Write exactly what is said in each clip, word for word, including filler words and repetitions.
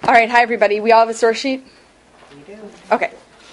All right, hi everybody. We all have a source sheet? We do. Okay.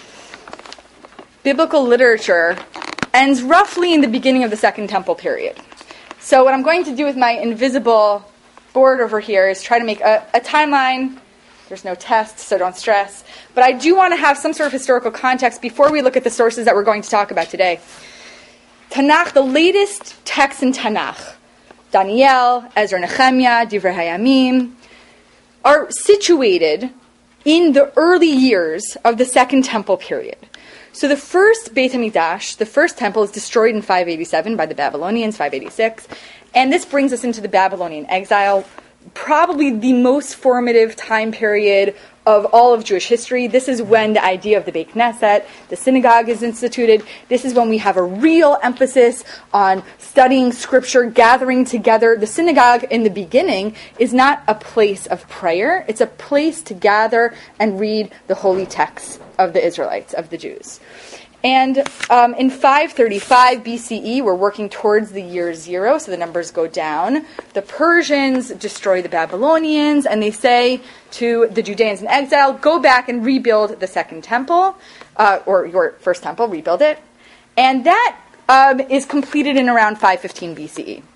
Biblical literature ends roughly in the beginning of the Second Temple period. So what I'm going to do with my invisible board over here is try to make a, a timeline. There's no test, so don't stress. But I do want to have some sort of historical context before we look at the sources that we're going to talk about today. Tanakh, the latest texts in Tanakh, Daniel, Ezra Nehemiah, Divrei Hayamim, are situated in the early years of the Second Temple period. So the first Beit HaMikdash, the first temple, is destroyed in five eighty-seven by the Babylonians, five eighty-six. And this brings us into the Babylonian exile, probably the most formative time period of all of Jewish history. This is when the idea of the Beit Knesset, the synagogue, is instituted. This is when we have a real emphasis on studying scripture, gathering together. The synagogue in the beginning is not a place of prayer. It's a place to gather and read the holy texts of the Israelites, of the Jews. And um, in five thirty-five B C E, we're working towards the year zero, so the numbers go down. The Persians destroy the Babylonians, and they say to the Judeans in exile, go back and rebuild the second temple, uh, or your first temple, rebuild it. And that um, is completed in around five fifteen B C E.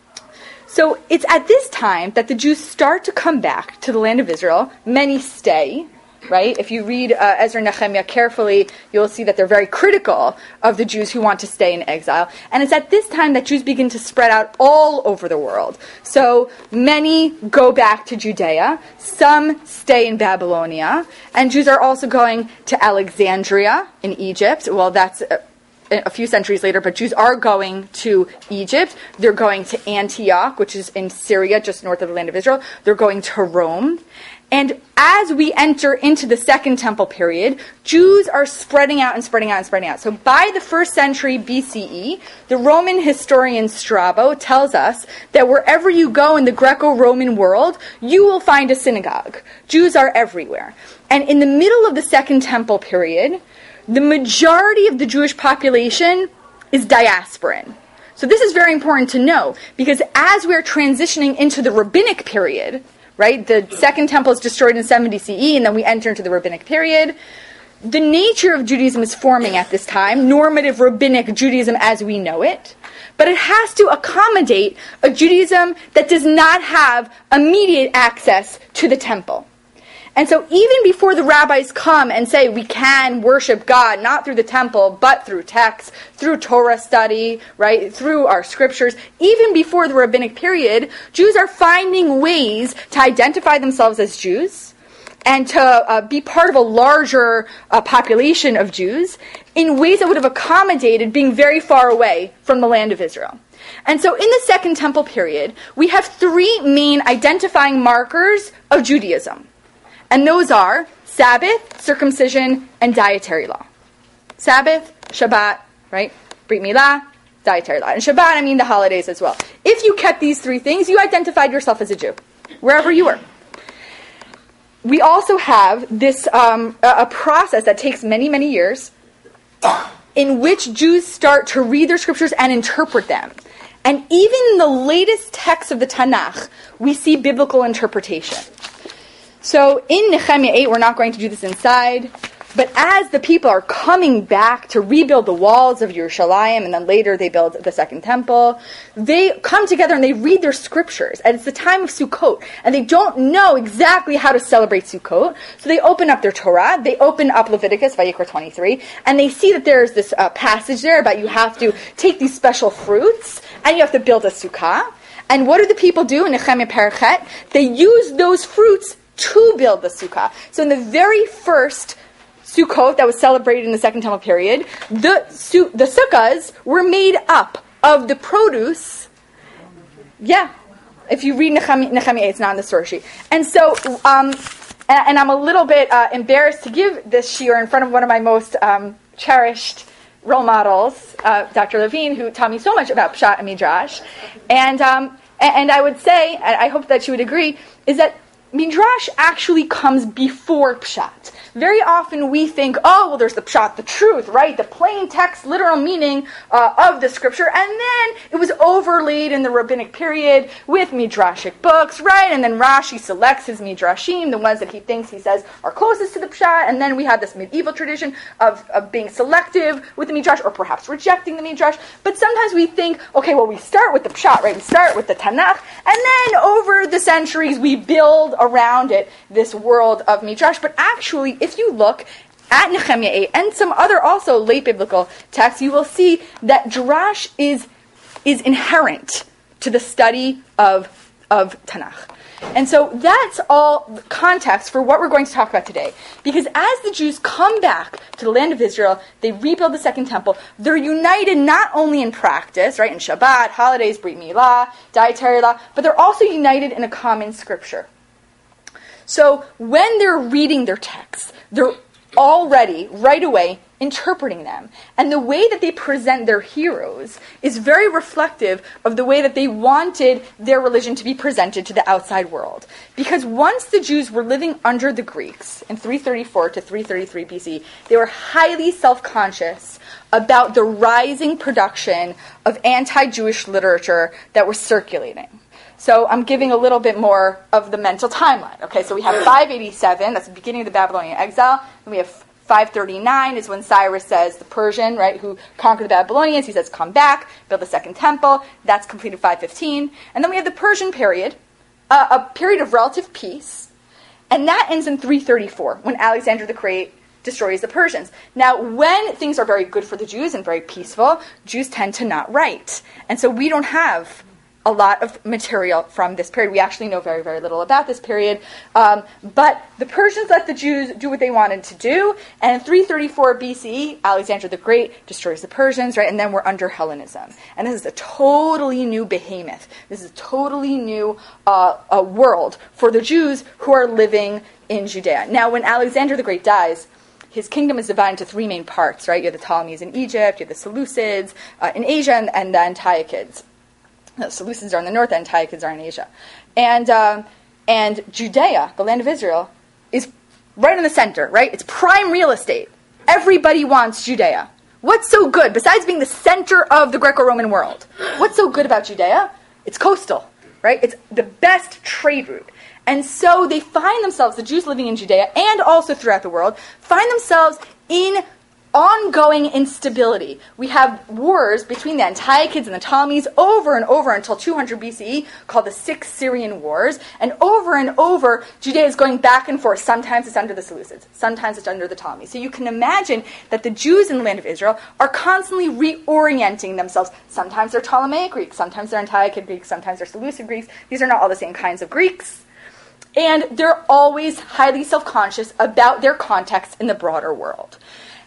So it's at this time that the Jews start to come back to the land of Israel. Many stay. Right? If you read uh, Ezra and Nehemiah carefully, you'll see that they're very critical of the Jews who want to stay in exile. And it's at this time that Jews begin to spread out all over the world. So many go back to Judea, some stay in Babylonia, and Jews are also going to Alexandria in Egypt. Well, that's a, a few centuries later, but Jews are going to Egypt. They're going to Antioch, which is in Syria, just north of the land of Israel. They're going to Rome. And as we enter into the Second Temple period, Jews are spreading out and spreading out and spreading out. So by the first century B C E, the Roman historian Strabo tells us that wherever you go in the Greco-Roman world, you will find a synagogue. Jews are everywhere. And in the middle of the Second Temple period, the majority of the Jewish population is diasporan. So this is very important to know, because as we're transitioning into the rabbinic period, right? The Second Temple is destroyed in seventy C E, and then we enter into the Rabbinic period. The nature of Judaism is forming at this time, normative Rabbinic Judaism as we know it, but it has to accommodate a Judaism that does not have immediate access to the temple. And so even before the rabbis come and say we can worship God not through the temple, but through texts, through Torah study, right, through our scriptures, even before the rabbinic period, Jews are finding ways to identify themselves as Jews and to uh, be part of a larger uh, population of Jews in ways that would have accommodated being very far away from the land of Israel. And so in the Second Temple period, we have three main identifying markers of Judaism. And those are Sabbath, circumcision, and dietary law. Sabbath, Shabbat, right? Brit Milah, dietary law. And Shabbat, I mean the holidays as well. If you kept these three things, you identified yourself as a Jew, wherever you were. We also have this um, a, a process that takes many, many years in which Jews start to read their scriptures and interpret them. And even in the latest texts of the Tanakh, we see biblical interpretation. So in Nehemiah eight, we're not going to do this inside, but as the people are coming back to rebuild the walls of Yerushalayim, and then later they build the second temple, they come together and they read their scriptures. And it's the time of Sukkot, and they don't know exactly how to celebrate Sukkot. So they open up their Torah, they open up Leviticus, Vayikra twenty-three, and they see that there's this uh, passage there about you have to take these special fruits, and you have to build a sukkah. And what do the people do in Nehemiah Perichet? They use those fruits to build the sukkah. So in the very first Sukkot that was celebrated in the Second Temple period, the su- the sukkahs were made up of the produce. Yeah, if you read Nehemiah, Nehemiah eight, it's not in the source sheet. And so, um, and, and I'm a little bit uh, embarrassed to give this shiur in front of one of my most um, cherished role models, uh, Doctor Levine, who taught me so much about Pshat and Midrash. And, um, and, and I would say, and I hope that you would agree, is that Midrash actually comes before Pshat. Very often we think, oh, well, there's the Pshat, the truth, right? The plain text, literal meaning uh, of the scripture, and then it was over overlaid in the rabbinic period with midrashic books, right? And then Rashi selects his midrashim, the ones that he thinks, he says, are closest to the pshat, and then we have this medieval tradition of, of being selective with the midrash, or perhaps rejecting the midrash. But sometimes we think, okay, well, we start with the pshat, right? We start with the Tanakh, and then over the centuries, we build around it this world of midrash. But actually, if you look at Nehemiah eight and some other also late biblical texts, you will see that drash is is inherent to the study of of Tanakh. And so that's all context for what we're going to talk about today. Because as the Jews come back to the land of Israel, they rebuild the Second Temple, they're united not only in practice, right, in Shabbat, holidays, Brit Milah, dietary law, but they're also united in a common scripture. So when they're reading their texts, they're already, right away, interpreting them. And the way that they present their heroes is very reflective of the way that they wanted their religion to be presented to the outside world. Because once the Jews were living under the Greeks in three thirty-four to three thirty-three B C, they were highly self-conscious about the rising production of anti-Jewish literature that was circulating. So I'm giving a little bit more of the mental timeline. Okay, so we have five eighty-seven, that's the beginning of the Babylonian exile. Then we have five thirty-nine is when Cyrus says, the Persian, right, who conquered the Babylonians, he says, come back, build the second temple. That's completed five fifteen. And then we have the Persian period, uh, a period of relative peace. And that ends in three thirty-four, when Alexander the Great destroys the Persians. Now, when things are very good for the Jews and very peaceful, Jews tend to not write. And so we don't have a lot of material from this period. We actually know very, very little about this period. Um, but the Persians let the Jews do what they wanted to do. And in three thirty-four B C E, Alexander the Great destroys the Persians, right? And then we're under Hellenism. And this is a totally new behemoth. This is a totally new uh, a world for the Jews who are living in Judea. Now, when Alexander the Great dies, his kingdom is divided into three main parts, right? You have the Ptolemies in Egypt, you have the Seleucids uh, in Asia, and, and the Antiochids. The Seleucids are in the north, the Antiochids are in Asia. And um, and Judea, the land of Israel, is right in the center, right? It's prime real estate. Everybody wants Judea. What's so good, besides being the center of the Greco-Roman world? What's so good about Judea? It's coastal, right? It's the best trade route. And so they find themselves, the Jews living in Judea, and also throughout the world, find themselves in ongoing instability. We have wars between the Antiochids and the Ptolemies over and over until two hundred B C E, called the Six Syrian Wars. And over and over, Judea is going back and forth. Sometimes it's under the Seleucids. Sometimes it's under the Ptolemies. So you can imagine that the Jews in the land of Israel are constantly reorienting themselves. Sometimes they're Ptolemaic Greeks. Sometimes they're Antiochid Greeks. Sometimes they're Seleucid Greeks. These are not all the same kinds of Greeks. And they're always highly self-conscious about their context in the broader world.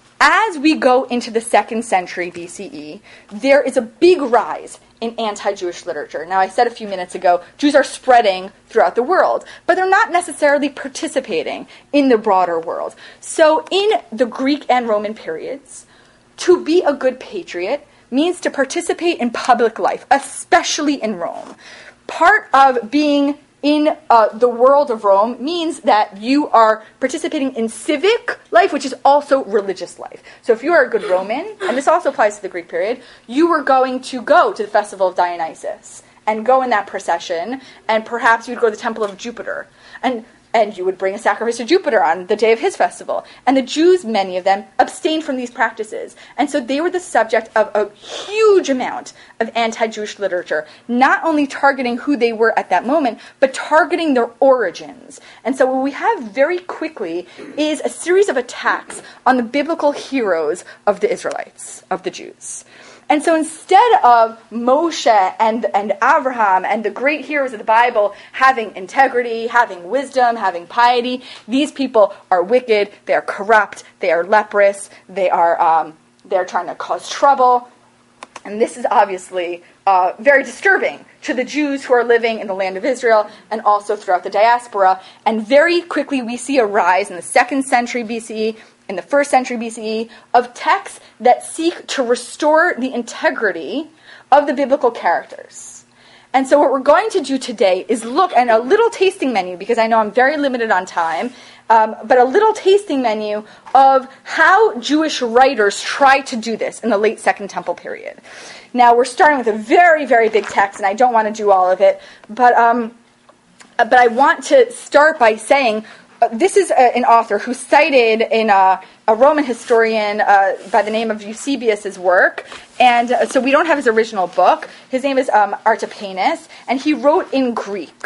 As we go into the second century B C E, there is a big rise in anti-Jewish literature. Now, I said a few minutes ago, Jews are spreading throughout the world, but they're not necessarily participating in the broader world. So in the Greek and Roman periods, to be a good patriot means to participate in public life, especially in Rome. Part of being in uh, the world of Rome means that you are participating in civic life, which is also religious life. So if you are a good Roman, and this also applies to the Greek period, you were going to go to the festival of Dionysus and go in that procession, and perhaps you'd go to the temple of Jupiter. And And you would bring a sacrifice to Jupiter on the day of his festival. And the Jews, many of them, abstained from these practices. And so they were the subject of a huge amount of anti-Jewish literature, not only targeting who they were at that moment, but targeting their origins. And so what we have very quickly is a series of attacks on the biblical heroes of the Israelites, of the Jews. And so instead of Moshe and, and Abraham and the great heroes of the Bible having integrity, having wisdom, having piety, these people are wicked, they are corrupt, they are leprous, they are um, they're trying to cause trouble. And this is obviously uh, very disturbing to the Jews who are living in the land of Israel and also throughout the diaspora. And very quickly we see a rise in the second century B C E, in the first century B C E, of texts that seek to restore the integrity of the biblical characters. And so what we're going to do today is look at a little tasting menu, because I know I'm very limited on time, um, but a little tasting menu of how Jewish writers tried to do this in the late Second Temple period. Now, we're starting with a very, very big text, and I don't want to do all of it, but um, but I want to start by saying uh, this is a, an author who's cited in a, a Roman historian uh, by the name of Eusebius' work, and uh, so we don't have his original book. His name is um, Artapanus, and he wrote in Greek.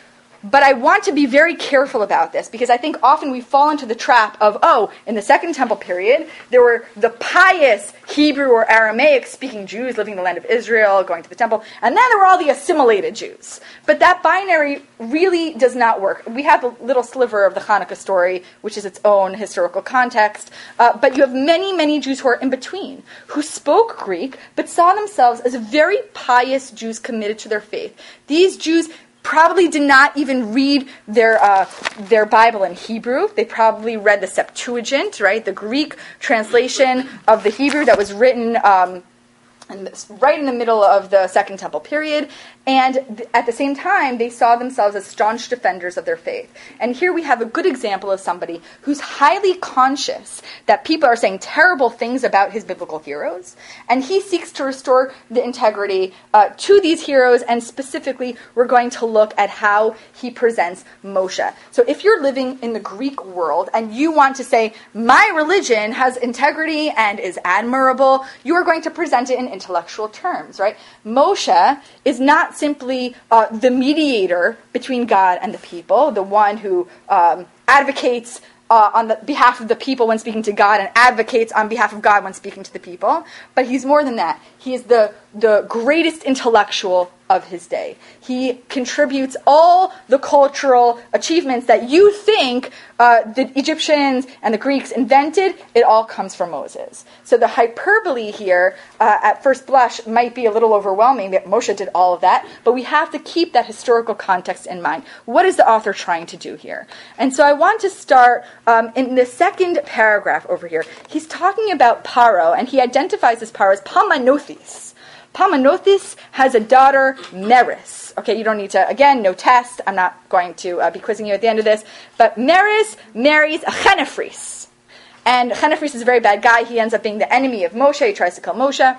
But I want to be very careful about this, because I think often we fall into the trap of, oh, in the Second Temple period, there were the pious Hebrew or Aramaic-speaking Jews living in the land of Israel, going to the temple, and then there were all the assimilated Jews. But that binary really does not work. We have a little sliver of the Hanukkah story, which is its own historical context, uh, but you have many, many Jews who are in between, who spoke Greek, but saw themselves as very pious Jews committed to their faith. These Jews probably did not even read their uh, their Bible in Hebrew. They probably read the Septuagint, right, the Greek translation of the Hebrew that was written um, in this, right in the middle of the Second Temple period. And th- at the same time, they saw themselves as staunch defenders of their faith. And here we have a good example of somebody who's highly conscious that people are saying terrible things about his biblical heroes, and he seeks to restore the integrity uh, to these heroes, and specifically, we're going to look at how he presents Moshe. So if you're living in the Greek world, and you want to say, my religion has integrity and is admirable, you are going to present it in intellectual terms, right? Moshe is not simply uh, the mediator between God and the people, the one who um, advocates uh, on the behalf of the people when speaking to God and advocates on behalf of God when speaking to the people, but he's more than that. He is the, the greatest intellectual of his day. He contributes all the cultural achievements that you think uh, the Egyptians and the Greeks invented. It all comes from Moses. So the hyperbole here, uh, at first blush, might be a little overwhelming that Moshe did all of that, but we have to keep that historical context in mind. What is the author trying to do here? And so I want to start um, in the second paragraph over here. He's talking about Paro, and he identifies this Paro as Palmanothis. Palmanothis has a daughter, Meris. Okay, you don't need to, again, no test. I'm not going to uh, be quizzing you at the end of this. But Meris marries a Chenephres. And Chenephres is a very bad guy. He ends up being the enemy of Moshe. He tries to kill Moshe.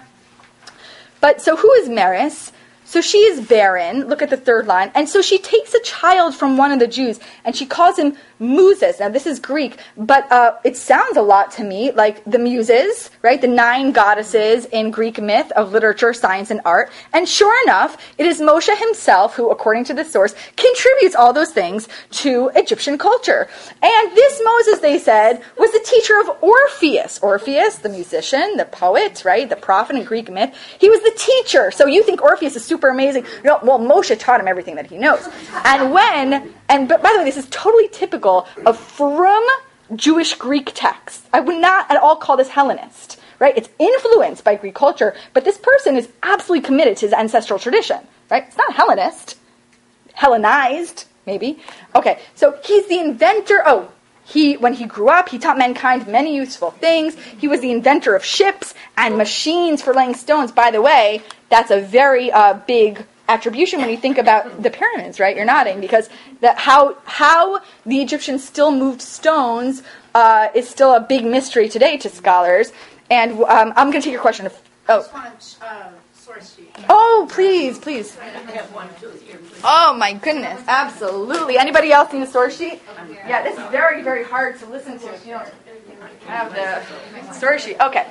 But so who is Meris? So she is barren. Look at the third line. And so she takes a child from one of the Jews, and she calls him Muses. Now, this is Greek, but uh, it sounds a lot to me like the Muses, right? The nine goddesses in Greek myth of literature, science, and art. And sure enough, it is Moshe himself who, according to the source, contributes all those things to Egyptian culture. And this Moses, they said, was the teacher of Orpheus. Orpheus, the musician, the poet, right? The prophet in Greek myth. He was the teacher. So you think Orpheus is super amazing. You know, well, Moshe taught him everything that he knows. And when, and but by the way, this is totally typical of frum Jewish Greek texts. I would not at all call this Hellenist, right? It's influenced by Greek culture, but this person is absolutely committed to his ancestral tradition, right? It's not Hellenist. Hellenized, maybe. Okay, so he's the inventor. Oh, he, when he grew up, he taught mankind many useful things. He was the inventor of ships and machines for laying stones. By the way, that's a very uh, big attribution when you think about the pyramids, right? You're nodding, because that how how the Egyptians still moved stones uh, is still a big mystery today to scholars. And um, I'm going to take your question. Of, oh. I just want a uh, source sheet. Oh, please, please. I have one too here, please. Oh my goodness, absolutely. Anybody else need a source sheet? Yeah, this is very, very hard to listen to if you don't have the source sheet. Okay,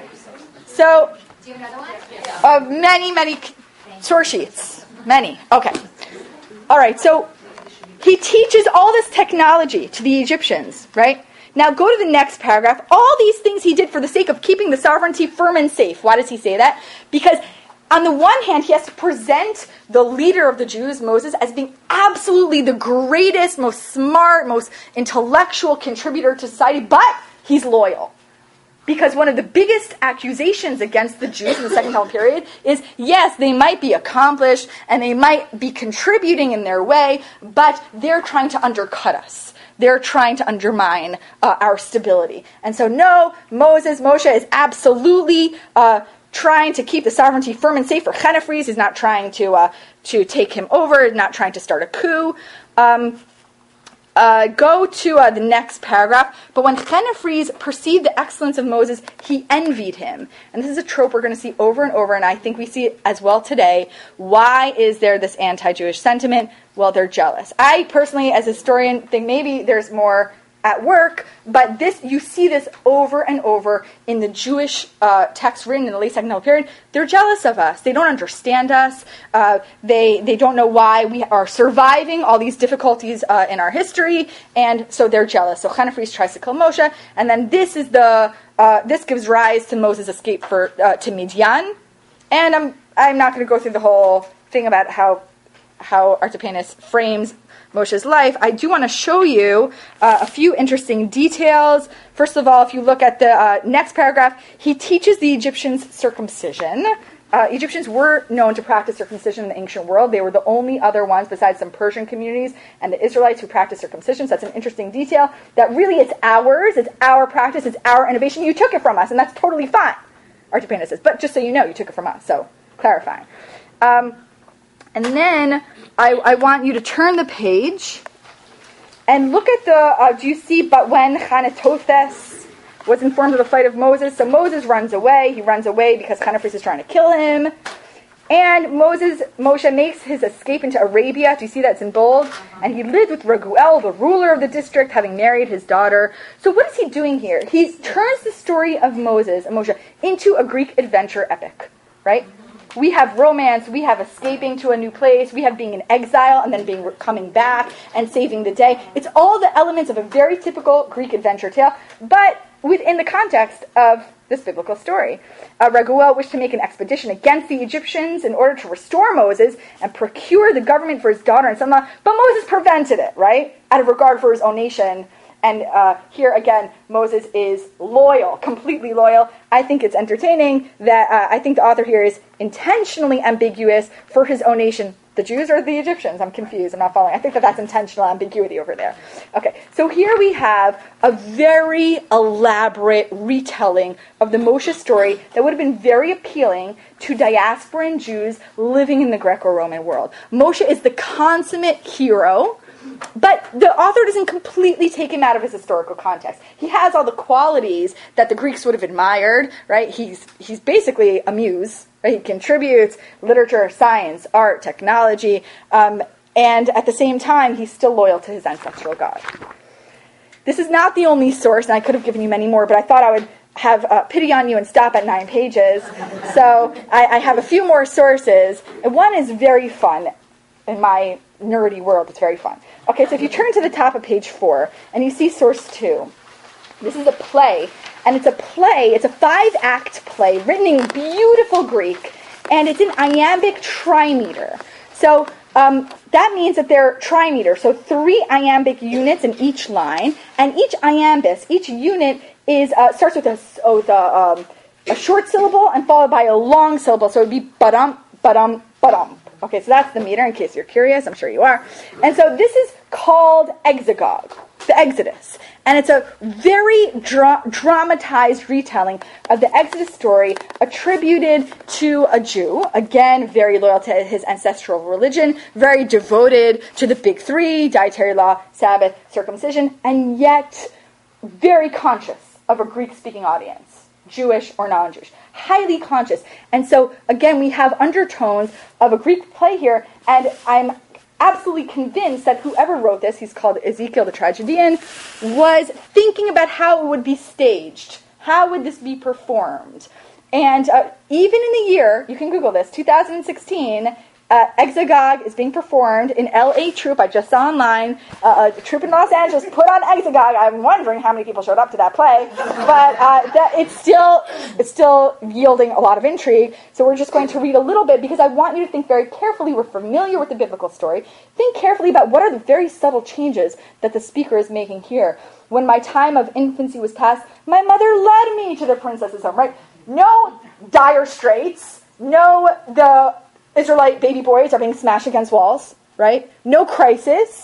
so Do you have another one? uh, many, many source sheets. Many. Okay. All right, so he teaches all this technology to the Egyptians, right? Now go to the next paragraph. All these things he did for the sake of keeping the sovereignty firm and safe. Why does he say that? Because on the one hand, he has to present the leader of the Jews, Moses, as being absolutely the greatest, most smart, most intellectual contributor to society, but he's loyal. Because one of the biggest accusations against the Jews in the Second Temple period is, yes, they might be accomplished and they might be contributing in their way, but they're trying to undercut us. They're trying to undermine uh, our stability. And so, no, Moses, Moshe is absolutely uh, trying to keep the sovereignty firm and safe for Chenefres. He's not trying to uh, to take him over, not trying to start a coup. Um, uh, go to uh, the next paragraph. But when Chenefres perceived the excellence of Moses, he envied him. And this is a trope we're going to see over and over, and I think we see it as well today. Why is there this anti-Jewish sentiment? Well, they're jealous. I personally, as a historian, think maybe there's more at work, but this you see this over and over in the Jewish uh, texts written in the late Second Temple period. They're jealous of us. They don't understand us. Uh, they they don't know why we are surviving all these difficulties uh, in our history, and so they're jealous. So Chenefres tries to kill Moshe, and then this is the uh, this gives rise to Moses' escape for uh, to Midian. And I'm I'm not going to go through the whole thing about how how Artapanus frames Moshe's life. I do want to show you uh, a few interesting details. First of all, if you look at the uh, next paragraph, he teaches the Egyptians circumcision. Uh, Egyptians were known to practice circumcision in the ancient world. They were the only other ones besides some Persian communities and the Israelites who practiced circumcision. So that's an interesting detail that really it's ours, it's our practice, it's our innovation. You took it from us, and that's totally fine, Artapanus says. But just so you know, you took it from us, so clarifying. Um, And then I, I want you to turn the page and look at the, uh, do you see, but when Chanatothes was informed of the flight of Moses, so Moses runs away. He runs away because Chenefres is trying to kill him. And Moses, Moshe makes his escape into Arabia. Do you see that? It's in bold. And he lived with Raguel, the ruler of the district, having married his daughter. So what is he doing here? He turns the story of Moses and Moshe into a Greek adventure epic, right? We have romance, we have escaping to a new place, we have being in exile and then being coming back and saving the day. It's all the elements of a very typical Greek adventure tale, but within the context of this biblical story. Uh, Raguel wished to make an expedition against the Egyptians in order to restore Moses and procure the government for his daughter and son-in-law, but Moses prevented it, right? Out of regard for his own nation. And uh, here again, Moses is loyal, completely loyal. I think it's entertaining that uh, I think the author here is intentionally ambiguous for his own nation. The Jews or the Egyptians? I'm confused. I'm not following. I think that that's intentional ambiguity over there. Okay, so here we have a very elaborate retelling of the Moshe story that would have been very appealing to diasporan Jews living in the Greco-Roman world. Moshe is the consummate hero, but the author doesn't completely take him out of his historical context. He has all the qualities that the Greeks would have admired, right? He's he's basically a muse, right? He contributes literature, science, art, technology, um, and at the same time, he's still loyal to his ancestral God. This is not the only source, and I could have given you many more, but I thought I would have uh, pity on you and stop at nine pages. So I, I have a few more sources, and one is very fun. In my nerdy world, it's very fun. Okay, so if you turn to the top of page four, and you see source two, this is a play, and it's a play, it's a five-act play written in beautiful Greek, and it's in iambic trimeter. So um, that means that they're trimeter, so three iambic units in each line, and each iambus, each unit is uh, starts with a, oh, the, um, a short syllable and followed by a long syllable, so it would be ba-dum, ba-dum, ba-dum. Okay, so that's the meter, in case you're curious. I'm sure you are. And so this is called Exegog, the Exodus. And it's a very dra- dramatized retelling of the Exodus story attributed to a Jew, again, very loyal to his ancestral religion, very devoted to the big three, dietary law, Sabbath, circumcision, and yet very conscious of a Greek-speaking audience, Jewish or non-Jewish. Highly conscious. And so, again, we have undertones of a Greek play here, and I'm absolutely convinced that whoever wrote this, he's called Ezekiel the Tragedian, was thinking about how it would be staged. How would this be performed? And uh, even in the year, you can Google this, two thousand sixteen, Uh, Exegog is being performed in L A Troupe. I just saw online uh, a troupe in Los Angeles put on Exegog. I'm wondering how many people showed up to that play, but uh, that, it's still it's still yielding a lot of intrigue. So we're just going to read a little bit because I want you to think very carefully. We're familiar with the biblical story. Think carefully about what are the very subtle changes that the speaker is making here. When my time of infancy was past, my mother led me to the princess's home. Right? No dire straits. No the Israelite baby boys are being smashed against walls, right? No crisis.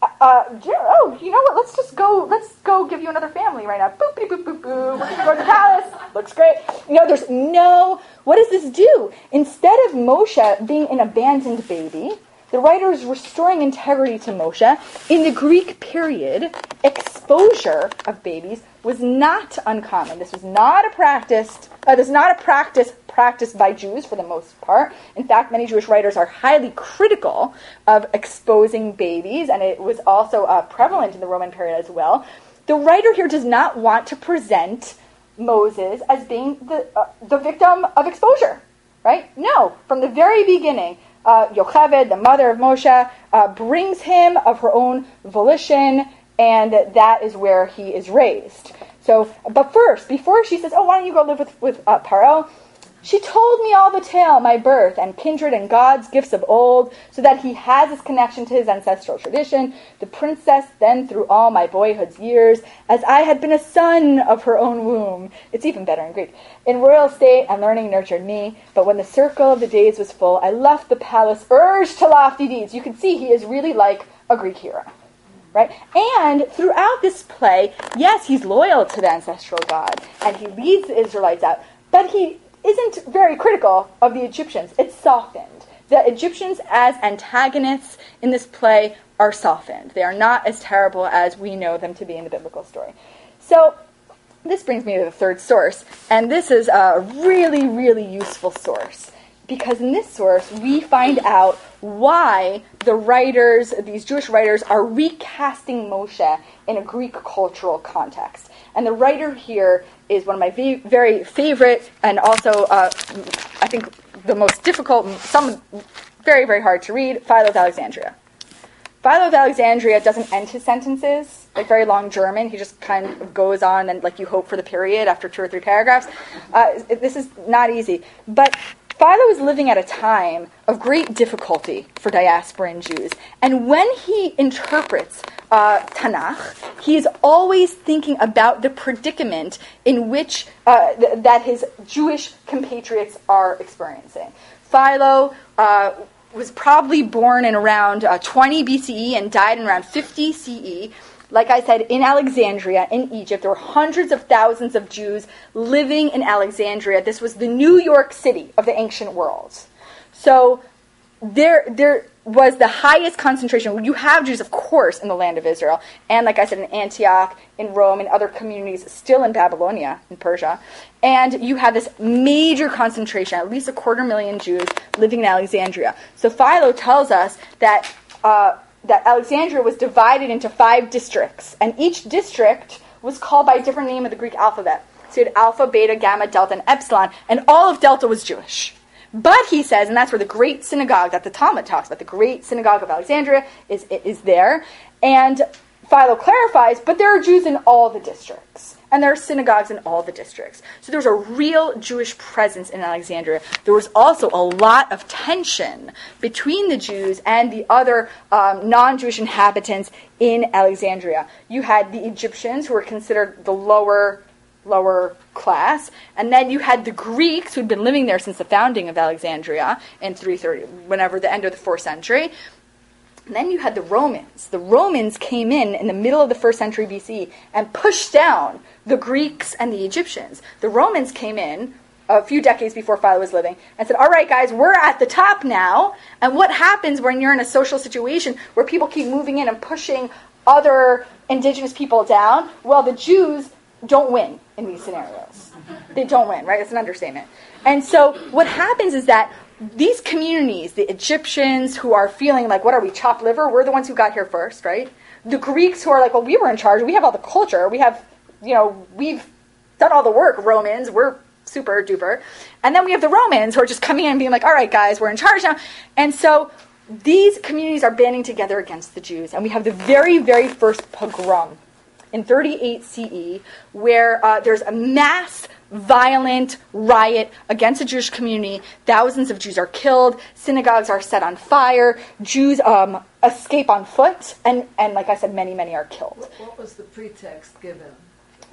uh, oh, you know what? Let's just go. Let's go give you another family right now. Boop, boop, boop, boop, boop. We're gonna go to the palace. Looks great. You know, there's no. What does this do? Instead of Moshe being an abandoned baby, the writer is restoring integrity to Moshe. In the Greek period, exposure of babies was not uncommon. This was not a practice. Uh, this is not a practice practiced by Jews for the most part. In fact, many Jewish writers are highly critical of exposing babies, and it was also uh, prevalent in the Roman period as well. The writer here does not want to present Moses as being the uh, the victim of exposure, right? No, from the very beginning, uh, Yocheved, the mother of Moshe, uh, brings him of her own volition, and that is where he is raised. So, but first, before she says, "Oh, why don't you go live with with uh, Paro?" She told me all the tale, my birth, and kindred and God's gifts of old, so that he has his connection to his ancestral tradition. The princess then through all my boyhood's years, as I had been a son of her own womb. It's even better in Greek. In royal state and learning nurtured me, but when the circle of the days was full, I left the palace, urged to lofty deeds. You can see he is really like a Greek hero. Right? And throughout this play, yes, he's loyal to the ancestral God, and he leads the Israelites out, but he isn't very critical of the Egyptians. It's softened. The Egyptians as antagonists in this play are softened. They are not as terrible as we know them to be in the biblical story. So this brings me to the third source, and this is a really, really useful source, because in this source we find out why the writers, these Jewish writers, are recasting Moshe in a Greek cultural context. And the writer here is one of my v- very favorite, and also uh, I think the most difficult, some very, very hard to read, Philo of Alexandria. Philo of Alexandria doesn't end his sentences, like very long German. He just kind of goes on and like you hope for the period after two or three paragraphs. Uh, this is not easy. But Philo is living at a time of great difficulty for diasporan Jews. And when he interprets uh, Tanakh, he is always thinking about the predicament in which uh, th- that his Jewish compatriots are experiencing. Philo uh, was probably born in around uh, twenty B C E and died in around fifty C E. Like I said, in Alexandria, in Egypt, there were hundreds of thousands of Jews living in Alexandria. This was the New York City of the ancient world. So there, there was the highest concentration. You have Jews, of course, in the land of Israel. And like I said, in Antioch, in Rome, in other communities, still in Babylonia, in Persia. And you have this major concentration, at least a quarter million Jews living in Alexandria. So Philo tells us that Uh, that Alexandria was divided into five districts, and each district was called by a different name of the Greek alphabet. So you had Alpha, Beta, Gamma, Delta, and Epsilon, and all of Delta was Jewish. But he says, and that's where the great synagogue that the Talmud talks about, the great synagogue of Alexandria is, is there, and Philo clarifies, but there are Jews in all the districts, and there are synagogues in all the districts. So there's a real Jewish presence in Alexandria. There was also a lot of tension between the Jews and the other um, non-Jewish inhabitants in Alexandria. You had the Egyptians, who were considered the lower lower class, and then you had the Greeks, who'd been living there since the founding of Alexandria in three thirty, whenever the end of the fourth century. And then you had the Romans. The Romans came in in the middle of the first century B C and pushed down the Greeks and the Egyptians. The Romans came in a few decades before Philo was living and said, all right, guys, we're at the top now. And what happens when you're in a social situation where people keep moving in and pushing other indigenous people down? Well, the Jews don't win in these scenarios. They don't win, right? It's an understatement. And so what happens is that these communities, the Egyptians who are feeling like, what are we, chopped liver? We're the ones who got here first, right? The Greeks who are like, well, we were in charge. We have all the culture. We have, you know, we've done all the work, Romans. We're super duper. And then we have the Romans who are just coming in and being like, all right, guys, we're in charge now. And so these communities are banding together against the Jews. And we have the very, very first pogrom in thirty-eight C E, where uh, there's a mass violent riot against the Jewish community. Thousands of Jews are killed. Synagogues are set on fire. Jews um, escape on foot. And, and like I said, many, many are killed. What was the pretext given?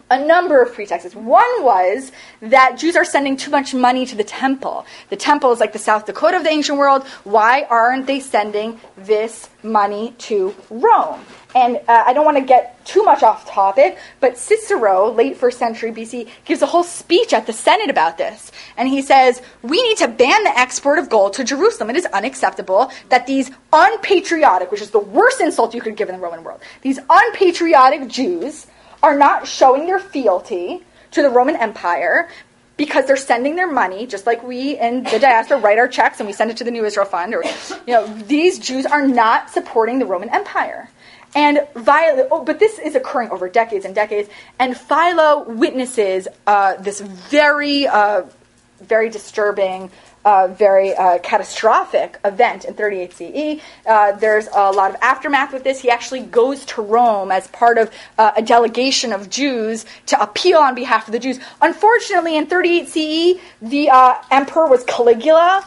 a number of pretexts. One was that Jews are sending too much money to the temple. The temple is like the South Dakota of the ancient world. Why aren't they sending this money to Rome? And uh, I don't want to get too much off topic, but Cicero, late first century B C, gives a whole speech at the Senate about this. And he says, we need to ban the export of gold to Jerusalem. It is unacceptable that these unpatriotic, which is the worst insult you could give in the Roman world, these unpatriotic Jews are not showing their fealty to the Roman Empire because they're sending their money, just like we in the diaspora write our checks and we send it to the New Israel Fund. Or, you know, these Jews are not supporting the Roman Empire. And Philo, oh, but this is occurring over decades and decades. And Philo witnesses uh, this very, uh, very disturbing, uh, very uh, catastrophic event in thirty-eight C E. Uh, there's a lot of aftermath with this. He actually goes to Rome as part of uh, a delegation of Jews to appeal on behalf of the Jews. Unfortunately, in thirty-eight C E, the uh, emperor was Caligula.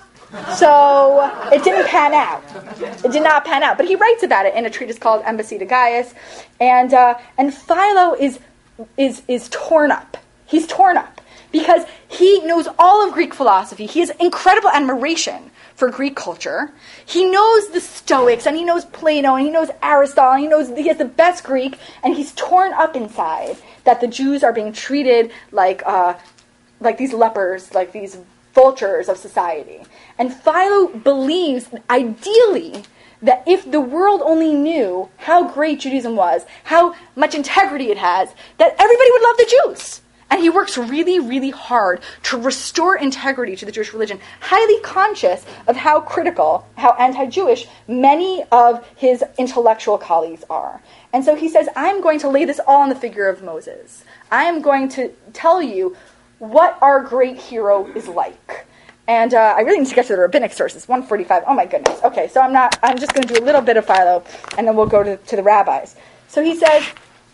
So it didn't pan out. It did not pan out. But he writes about it in a treatise called Embassy to Gaius. And uh, and Philo is is is torn up. He's torn up because he knows all of Greek philosophy. He has incredible admiration for Greek culture. He knows the Stoics, and he knows Plato, and he knows Aristotle, and he knows he has the best Greek, and he's torn up inside that the Jews are being treated like uh, like these lepers, like these vultures of society. And Philo believes, ideally, that if the world only knew how great Judaism was, how much integrity it has, that everybody would love the Jews. And he works really, really hard to restore integrity to the Jewish religion, highly conscious of how critical, how anti-Jewish many of his intellectual colleagues are. And so he says, I'm going to lay this all on the figure of Moses. I am going to tell you what our great hero is like. And uh, I really need to get to the rabbinic sources. one forty-five. Oh my goodness. Okay, so I'm not. I'm just going to do a little bit of Philo, and then we'll go to, to the rabbis. So he says,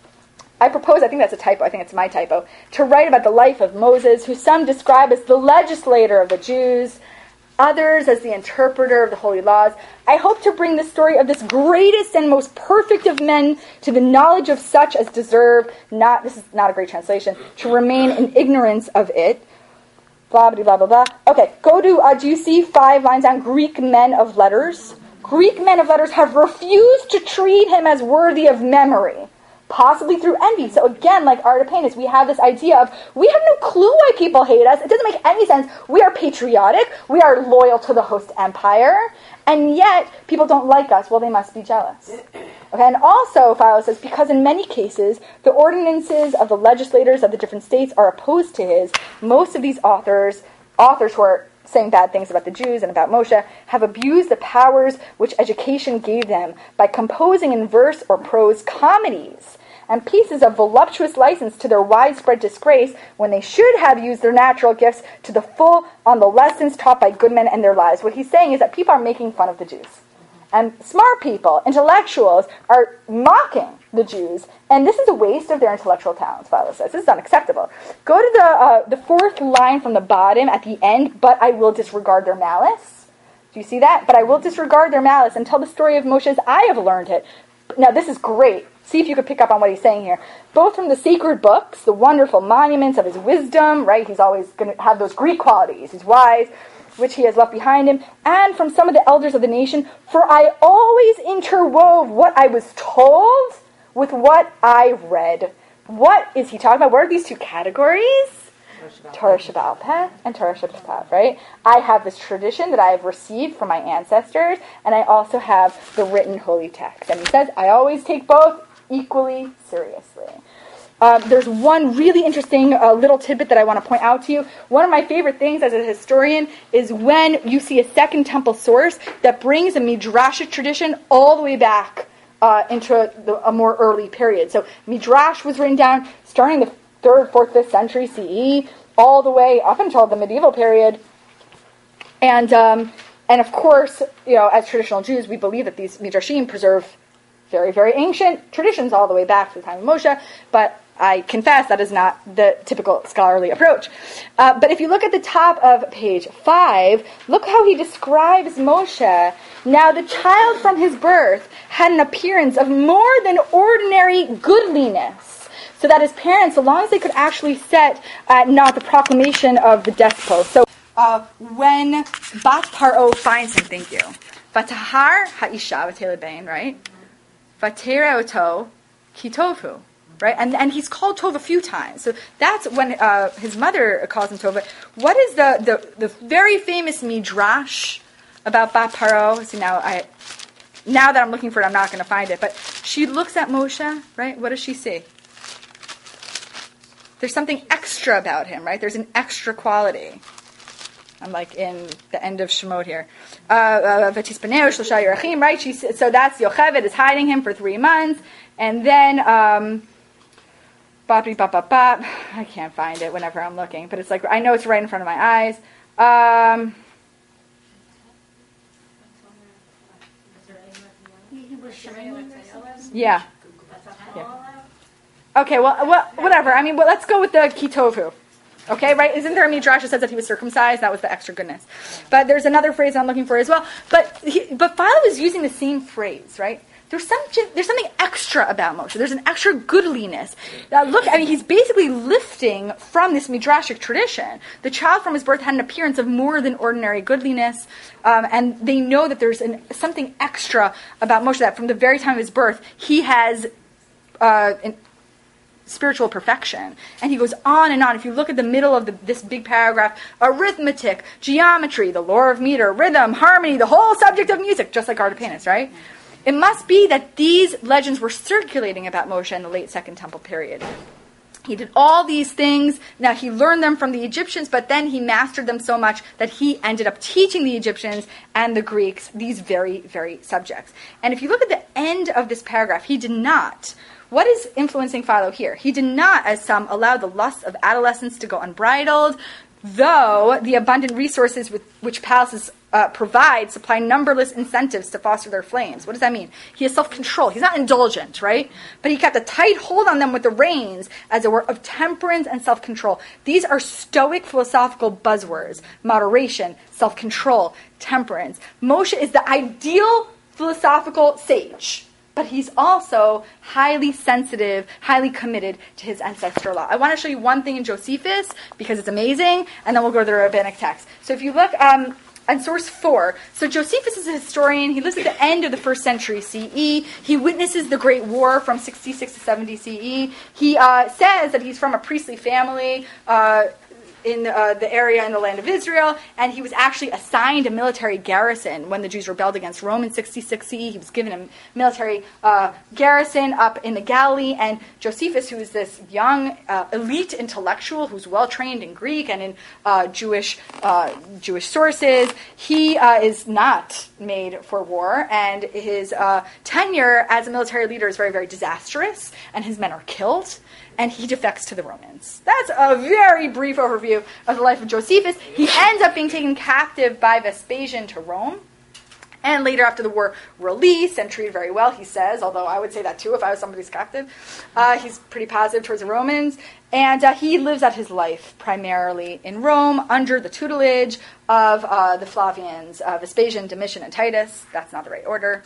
I propose, I think that's a typo, I think it's my typo, to write about the life of Moses, who some describe as the legislator of the Jews, others as the interpreter of the holy laws. I hope to bring the story of this greatest and most perfect of men to the knowledge of such as deserve, not, this is not a great translation, to remain in ignorance of it. Blah, blah, blah, blah, blah. Okay, go to, uh, do you see five lines down, Greek men of letters? Greek men of letters have refused to treat him as worthy of memory, possibly through envy. So again, like Artapanus, we have this idea of, we have no clue why people hate us. It doesn't make any sense. We are patriotic. We are loyal to the host empire. And yet, people don't like us. Well, they must be jealous. Okay, and also, Philo says, because in many cases, the ordinances of the legislators of the different states are opposed to his, most of these authors, authors who are saying bad things about the Jews and about Moshe, have abused the powers which education gave them by composing in verse or prose comedies and pieces of voluptuous license to their widespread disgrace, when they should have used their natural gifts to the full on the lessons taught by good men and their lives. What he's saying is that people are making fun of the Jews. And smart people, intellectuals, are mocking the Jews. And this is a waste of their intellectual talents, Philo says. This is unacceptable. Go to the uh, the fourth line from the bottom at the end, but I will disregard their malice. Do you see that? But I will disregard their malice and tell the story of Moshe as I have learned it. Now, this is great. See if you could pick up on what he's saying here. Both from the sacred books, the wonderful monuments of his wisdom, right? He's always going to have those Greek qualities. He's wise, which he has left behind him, and from some of the elders of the nation, for I always interwove what I was told with what I read. What is he talking about? What are these two categories? Torah Sheba'al Peh and Torah Sheb'Ketav, right? I have this tradition that I have received from my ancestors, and I also have the written holy text. And he says, I always take both equally seriously. Uh, there's one really interesting uh, little tidbit that I want to point out to you. One of my favorite things as a historian is when you see a Second Temple source that brings a Midrashic tradition all the way back uh, into a, a more early period. So Midrash was written down starting the third, fourth, fifth century C E, all the way up until the medieval period. And um, and of course, you know, as traditional Jews, we believe that these Midrashim preserve very, very ancient traditions all the way back to the time of Moshe, but I confess that is not the typical scholarly approach. Uh, but if you look at the top of page five, look how he describes Moshe. Now the child from his birth had an appearance of more than ordinary goodliness, so that his parents, so long as they could actually set at not the proclamation of the death post. So uh, when Bat Paro finds him, thank you, Vatahar ha'isha v'telebein, right? Vatera oto kitovu. Right, and and he's called Tov a few times. So that's when uh, his mother calls him Tov. What is the, the, the very famous midrash about Bat Paro? See, now I now that I'm looking for it, I'm not going to find it. But she looks at Moshe, right? What does she see? There's something extra about him, right? There's an extra quality. I'm like in the end of Shemot here. Uh, uh, right? She, so that's Yocheved is hiding him for three months, and then. Um, Bop, bop, bop, bop. I can't find it whenever I'm looking, but it's like, I know it's right in front of my eyes. Um, yeah. yeah. Okay, well, well, whatever. I mean, well, let's go with the kitovu. Okay, right? Isn't there a midrash that says that he was circumcised? That was the extra goodness. But there's another phrase I'm looking for as well. But he, but Philo is using the same phrase, right? There's some there's something extra about Moshe. There's an extra goodliness. Now look, I mean, he's basically lifting from this midrashic tradition. The child from his birth had an appearance of more than ordinary goodliness, um, and they know that there's an, something extra about Moshe, that from the very time of his birth, he has uh, an spiritual perfection. And he goes on and on. If you look at the middle of the, this big paragraph, arithmetic, geometry, the lore of meter, rhythm, harmony, the whole subject of music, just like Artapanus, right? It must be that these legends were circulating about Moshe in the late Second Temple period. He did all these things. Now, he learned them from the Egyptians, but then he mastered them so much that he ended up teaching the Egyptians and the Greeks these very, very subjects. And if you look at the end of this paragraph, he did not. What is influencing Philo here? He did not, as some, allow the lusts of adolescence to go unbridled, though the abundant resources with which palaces uh, provide supply numberless incentives to foster their flames. What does that mean? He has self-control. He's not indulgent, right? But he kept a tight hold on them with the reins, as it were, of temperance and self-control. These are Stoic philosophical buzzwords: moderation, self-control, temperance. Moshe is the ideal philosophical sage, but he's also highly sensitive, highly committed to his ancestral law. I want to show you one thing in Josephus, because it's amazing, and then we'll go to the rabbinic text. So if you look um, at source four, so Josephus is a historian. He lives at the end of the first century C E. He witnesses the Great War from sixty-six to seventy C E. He uh, says that he's from a priestly family, uh, in uh, the area in the land of Israel, and he was actually assigned a military garrison when the Jews rebelled against Rome in sixty-six C E. He was given a military uh, garrison up in the Galilee, and Josephus, who is this young uh, elite intellectual who's well trained in Greek and in uh, Jewish uh, Jewish sources, he uh, is not made for war, and his uh, tenure as a military leader is very, very disastrous, and his men are killed, and he defects to the Romans. That's a very brief overview of the life of Josephus. He ends up being taken captive by Vespasian to Rome, and later after the war released and treated very well, he says, although I would say that too if I was somebody's captive. Uh, he's pretty positive towards the Romans, and uh, he lives out his life primarily in Rome under the tutelage of uh, the Flavians, uh, Vespasian, Domitian, and Titus. That's not the right order.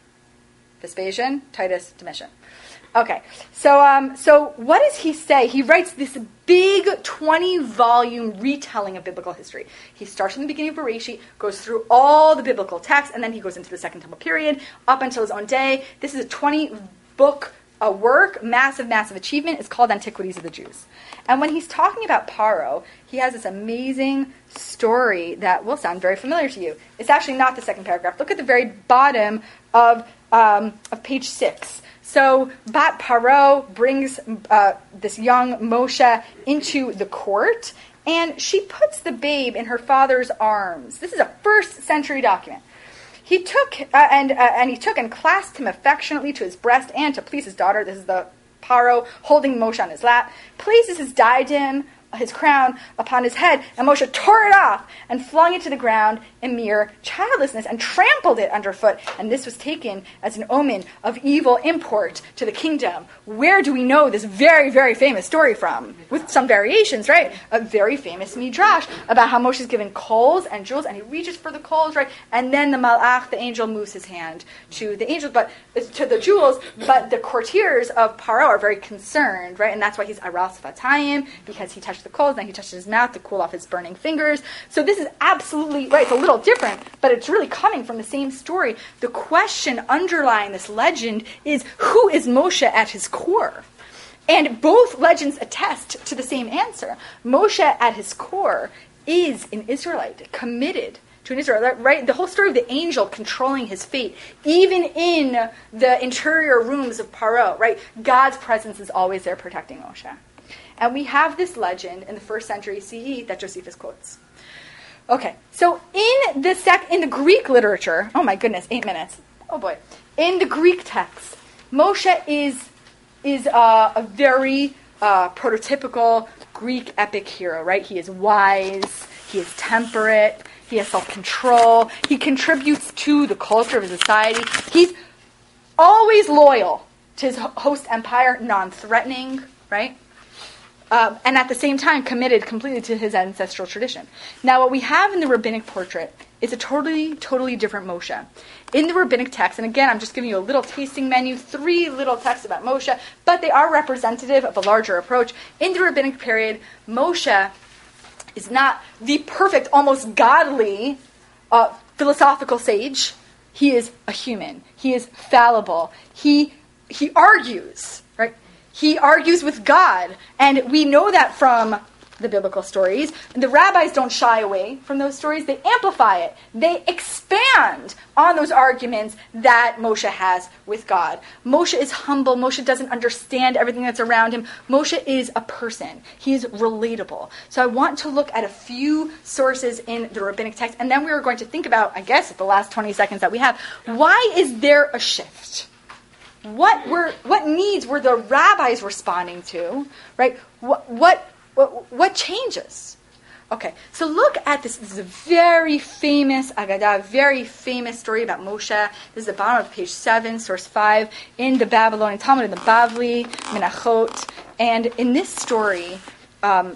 Vespasian, Titus, Domitian. Okay, so um, so what does he say? He writes this big twenty-volume retelling of biblical history. He starts from the beginning of Bereshit, goes through all the biblical texts, and then he goes into the Second Temple period, up until his own day. This is a twenty-book a work, massive, massive achievement. It's called Antiquities of the Jews. And when he's talking about Paro, he has this amazing story that will sound very familiar to you. It's actually not the second paragraph. Look at the very bottom of um, of page six. So Bat Paro brings uh, this young Moshe into the court, and she puts the babe in her father's arms. This is a first century document. He took uh, and uh, and he took and clasped him affectionately to his breast, and to please his daughter, this is the Paro holding Moshe on his lap, places his diadem his crown upon his head, and Moshe tore it off and flung it to the ground in mere childlessness and trampled it underfoot. And this was taken as an omen of evil import to the kingdom. Where do we know this very, very famous story from? With some variations, right? A very famous midrash about how Moshe is given coals and jewels, and he reaches for the coals, right? And then the malach, the angel, moves his hand to the angel, but to the jewels. But the courtiers of Paro are very concerned, right? And that's why he's aral sfatayim, because he touched the coals, then he touched his mouth to cool off his burning fingers. So this is absolutely, right, it's a little different, but it's really coming from the same story. The question underlying this legend is, who is Moshe at his core? And both legends attest to the same answer. Moshe at his core is an Israelite, committed to an Israelite, right? The whole story of the angel controlling his fate, even in the interior rooms of Paro, right? God's presence is always there protecting Moshe. And we have this legend in the first century C E that Josephus quotes. Okay, so in the sec- in the Greek literature, oh my goodness, eight minutes. Oh boy. In the Greek text, Moshe is is uh, a very uh, prototypical Greek epic hero, right? He is wise, he is temperate, he has self-control, he contributes to the culture of his society. He's always loyal to his host empire, non-threatening, right? Uh, and at the same time committed completely to his ancestral tradition. Now, what we have in the rabbinic portrait is a totally, totally different Moshe. In the rabbinic text, and again, I'm just giving you a little tasting menu, three little texts about Moshe, but they are representative of a larger approach. In the rabbinic period, Moshe is not the perfect, almost godly, uh, philosophical sage. He is a human. He is fallible. He he argues, right? He argues with God, and we know that from the biblical stories. The rabbis don't shy away from those stories. They amplify it. They expand on those arguments that Moshe has with God. Moshe is humble. Moshe doesn't understand everything that's around him. Moshe is a person. He is relatable. So I want to look at a few sources in the rabbinic text, and then we are going to think about, I guess, the last twenty seconds that we have, why is there a shift? What were what needs were the rabbis responding to, right? What what what, what changes? Okay, so look at this. This is a very famous Agadah, very famous story about Moshe. This is the bottom of page seven, source five, in the Babylonian Talmud, in the Bavli, Menachot. And in this story, um,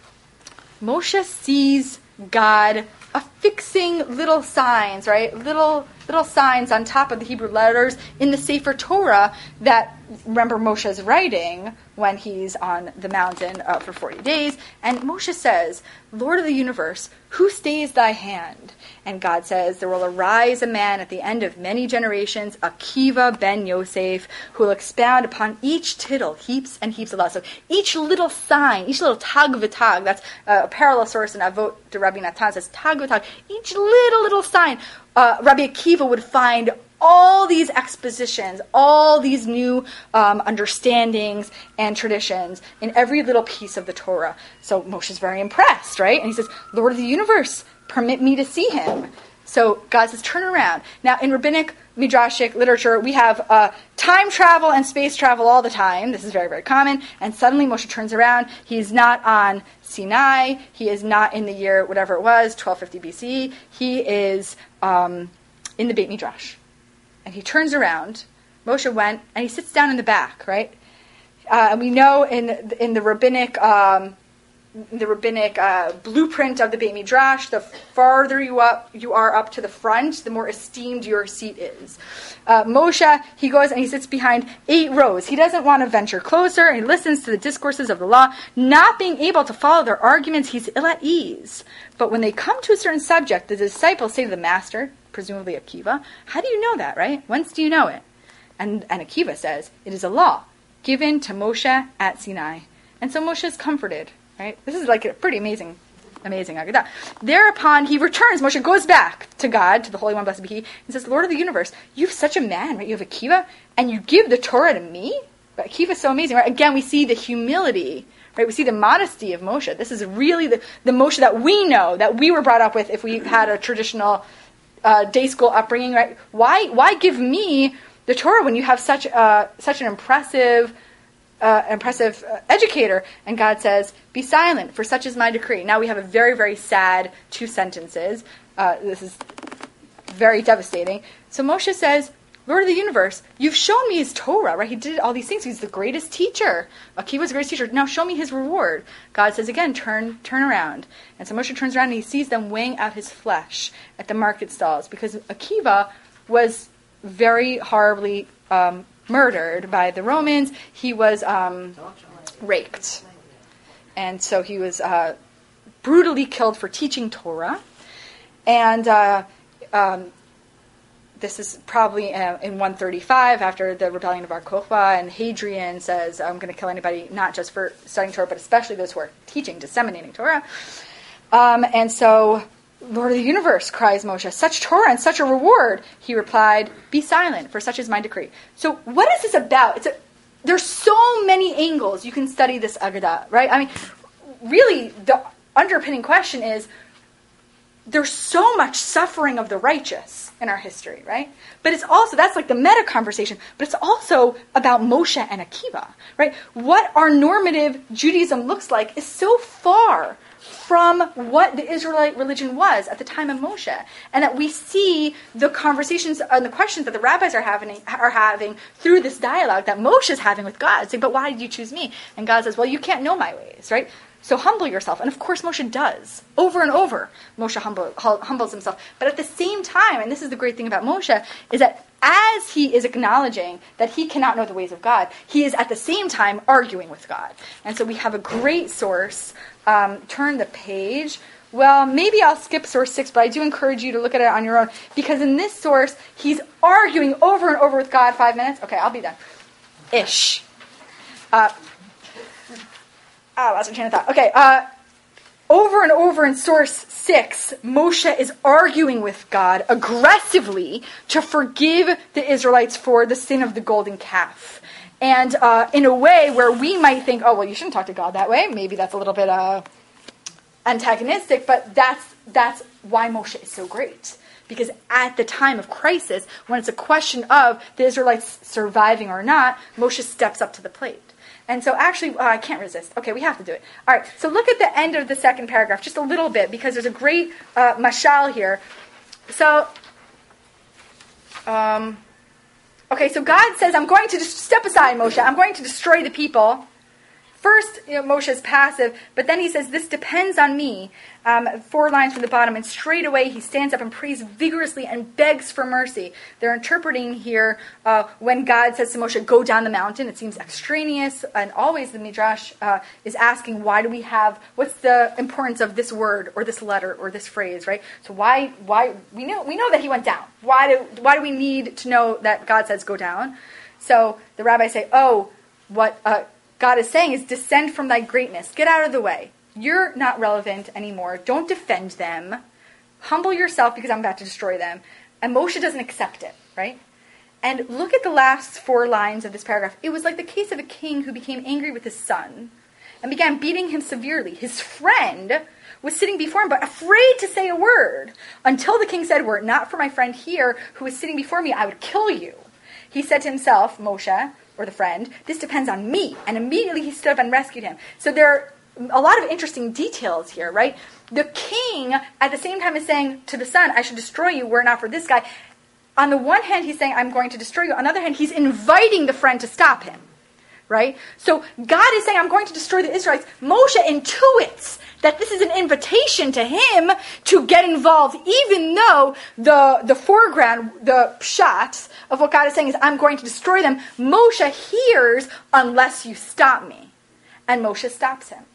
Moshe sees God affixing little signs, right? Little little signs on top of the Hebrew letters in the Sefer Torah that, remember, Moshe is writing when he's on the mountain uh, for forty days. And Moshe says, Lord of the universe, who stays thy hand? And God says, there will arise a man at the end of many generations, Akiva ben Yosef, who will expound upon each tittle, heaps and heaps of law. So each little sign, each little tag v'tag, that's uh, a parallel source in Avot de Rabbi Natan, says tag v'tag, each little, little sign, uh, Rabbi Akiva would find all these expositions, all these new um, understandings and traditions in every little piece of the Torah. So Moshe's very impressed, right? And he says, Lord of the universe, permit me to see him. So God says, turn around. Now, in rabbinic midrashic literature, we have uh, time travel and space travel all the time. This is very, very common. And suddenly Moshe turns around. He's not on Sinai. He is not in the year, whatever it was, twelve fifty B C. He is um, in the Beit Midrash. And he turns around. Moshe went, and he sits down in the back, right? Uh, and we know in in the rabbinic um, the rabbinic uh, blueprint of the Beit Midrash, the farther you up you are up to the front, the more esteemed your seat is. Uh, Moshe, he goes and he sits behind eight rows. He doesn't want to venture closer, and he listens to the discourses of the law. Not being able to follow their arguments, he's ill at ease. But when they come to a certain subject, the disciples say to the master, presumably Akiva, how do you know that, right? Whence do you know it? And, and Akiva says, it is a law given to Moshe at Sinai. And so Moshe is comforted, right? This is like a pretty amazing, amazing Agadah. Thereupon he returns, Moshe goes back to God, to the Holy One, blessed be He, and says, Lord of the universe, you have such a man, right? You have Akiva, and you give the Torah to me? But Akiva is so amazing, right? Again, we see the humility, right? We see the modesty of Moshe. This is really the, the Moshe that we know, that we were brought up with if we had a traditional Uh, day school upbringing, right? Why why give me the Torah when you have such uh, such an impressive uh, impressive uh, educator. And God says, be silent, for such is my decree. Now we have a very, very sad two sentences. Uh, this is very devastating. So Moshe says, Lord of the universe, you've shown me his Torah, right? He did all these things. He's the greatest teacher. Akiva was the greatest teacher. Now show me his reward. God says again, turn turn around. And so Moshe turns around and he sees them weighing out his flesh at the market stalls, because Akiva was very horribly um, murdered by the Romans. He was um, raped. And so he was uh, brutally killed for teaching Torah. And uh, um, this is probably uh, in one thirty-five after the rebellion of Bar Kokhba, and Hadrian says, I'm going to kill anybody not just for studying Torah, but especially those who are teaching, disseminating Torah. Um, and so, Lord of the universe, cries Moshe, such Torah and such a reward. He replied, be silent, for such is my decree. So what is this about? It's a, there's so many angles you can study this Agadah, right? I mean, really, the underpinning question is, there's so much suffering of the righteous in our history, right? But it's also, that's like the meta conversation, but it's also about Moshe and Akiva, right? What our normative Judaism looks like is so far from what the Israelite religion was at the time of Moshe, and that we see the conversations and the questions that the rabbis are having are having through this dialogue that Moshe is having with God, saying, but why did you choose me? And God says, well, you can't know my ways, right? So humble yourself. And of course Moshe does. Over and over, Moshe humble, hum, humbles himself. But at the same time, and this is the great thing about Moshe, is that as he is acknowledging that he cannot know the ways of God, he is at the same time arguing with God. And so we have a great source. Um, turn the page. Well, maybe I'll skip source six, but I do encourage you to look at it on your own. Because in this source, he's arguing over and over with God. Five minutes? Okay, I'll be done. Ish. Uh, Ah, lost my train of thought. Okay, uh, over and over in source six, Moshe is arguing with God aggressively to forgive the Israelites for the sin of the golden calf. And uh, in a way where we might think, oh, well, you shouldn't talk to God that way. Maybe that's a little bit uh, antagonistic, but that's that's why Moshe is so great. Because at the time of crisis, when it's a question of the Israelites surviving or not, Moshe steps up to the plate. And so actually, uh, I can't resist. Okay, we have to do it. All right, so look at the end of the second paragraph, just a little bit, because there's a great uh, mashal here. So, um, okay, so God says, I'm going to just step aside, Moshe. I'm going to destroy the people. First, you know, Moshe is passive, but then he says, this depends on me. Um, four lines from the bottom, and straight away he stands up and prays vigorously and begs for mercy. They're interpreting here uh, when God says to Moshe, go down the mountain. It seems extraneous, and always the Midrash uh, is asking, why do we have, what's the importance of this word or this letter or this phrase, right? So why, why we know we know that he went down. Why do why do we need to know that God says go down? So the rabbis say, oh, what uh, God is saying is descend from thy greatness. Get out of the way. You're not relevant anymore. Don't defend them. Humble yourself because I'm about to destroy them. And Moshe doesn't accept it, right? And look at the last four lines of this paragraph. It was like the case of a king who became angry with his son and began beating him severely. His friend was sitting before him, but afraid to say a word, until the king said, were it not for my friend here who is sitting before me, I would kill you. He said to himself, Moshe, or the friend, this depends on me. And immediately he stood up and rescued him. So there are a lot of interesting details here, right? The king, at the same time, is saying to the son, I should destroy you, were it not for this guy. On the one hand, he's saying, I'm going to destroy you. On the other hand, he's inviting the friend to stop him, right? So God is saying, I'm going to destroy the Israelites. Moshe intuits that this is an invitation to him to get involved, even though the, the foreground, the pshat of what God is saying is, I'm going to destroy them. Moshe hears, unless you stop me. And Moshe stops him.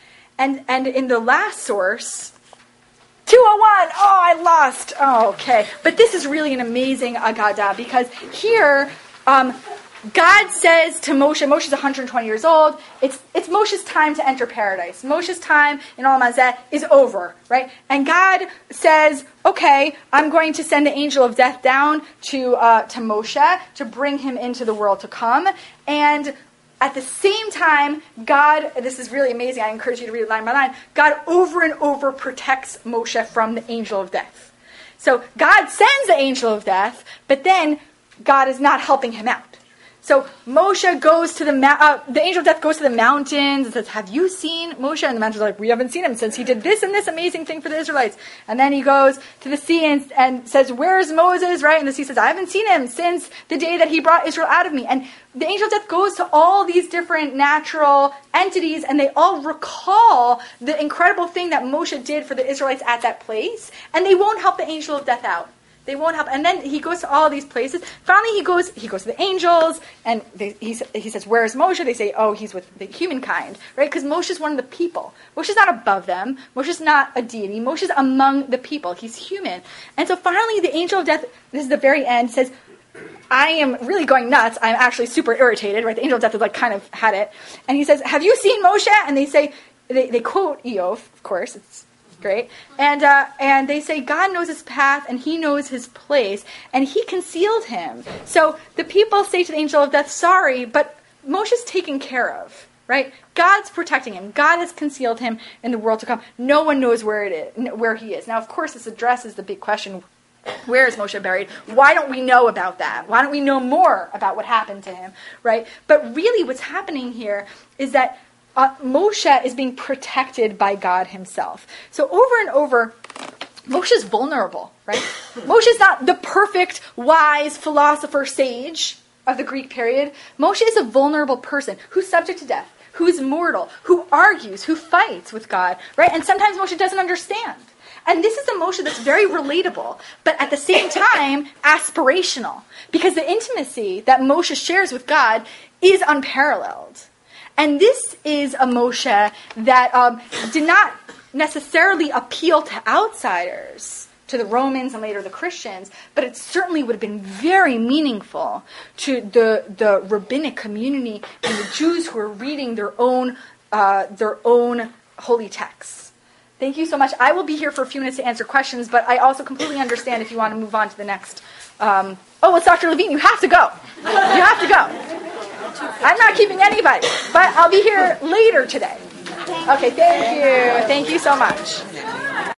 And and in the last source, two oh one, oh, I lost. Oh, okay. But this is really an amazing Agadah, because here, um, God says to Moshe, Moshe's one hundred twenty years old, it's it's Moshe's time to enter paradise. Moshe's time in Olam Hazeh is over, right? And God says, okay, I'm going to send the angel of death down to uh, to Moshe to bring him into the world to come. And at the same time, God, this is really amazing, I encourage you to read it line by line, God over and over protects Moshe from the angel of death. So God sends the angel of death, but then God is not helping him out. So Moshe goes to the, ma- uh, the angel of death goes to the mountains and says, have you seen Moshe? And the mountains are like, we haven't seen him since he did this and this amazing thing for the Israelites. And then he goes to the sea and, and says, where's Moses, right? And the sea says, I haven't seen him since the day that he brought Israel out of me. And the angel of death goes to all these different natural entities, and they all recall the incredible thing that Moshe did for the Israelites at that place, and they won't help the angel of death out. They won't help. And then he goes to all these places. Finally, he goes he goes to the angels, and they, he, he says, where's Moshe? They say, oh, he's with the humankind, right? Because Moshe's one of the people. Moshe's not above them. Moshe's not a deity. Moshe's among the people. He's human. And so finally, the angel of death, this is the very end, says, I am really going nuts. I'm actually super irritated, right? The angel of death has like kind of had it. And he says, have you seen Moshe? And they say, they, they quote Eov, of course, it's great. And uh, and they say, God knows his path and he knows his place, and he concealed him. So the people say to the angel of death, sorry, but Moshe's taken care of, right? God's protecting him. God has concealed him in the world to come. No one knows where it is, where he is. Now, of course, this addresses the big question, where is Moshe buried? Why don't we know about that? Why don't we know more about what happened to him, right? But really what's happening here is that Uh, Moshe is being protected by God himself. So over and over, Moshe's vulnerable, right? Moshe's not the perfect, wise philosopher sage of the Greek period. Moshe is a vulnerable person who's subject to death, who's mortal, who argues, who fights with God, right? And sometimes Moshe doesn't understand. And this is a Moshe that's very relatable, but at the same time, aspirational. Because the intimacy that Moshe shares with God is unparalleled. And this is a Moshe that um, did not necessarily appeal to outsiders, to the Romans and later the Christians, but it certainly would have been very meaningful to the, the rabbinic community and the Jews who were reading their own uh, their own holy texts. Thank you so much. I will be here for a few minutes to answer questions, but I also completely understand if you want to move on to the next. Um, oh, it's Doctor Levine. You have to go. You have to go. I'm not keeping anybody, but I'll be here later today. Okay, thank you. Thank you so much.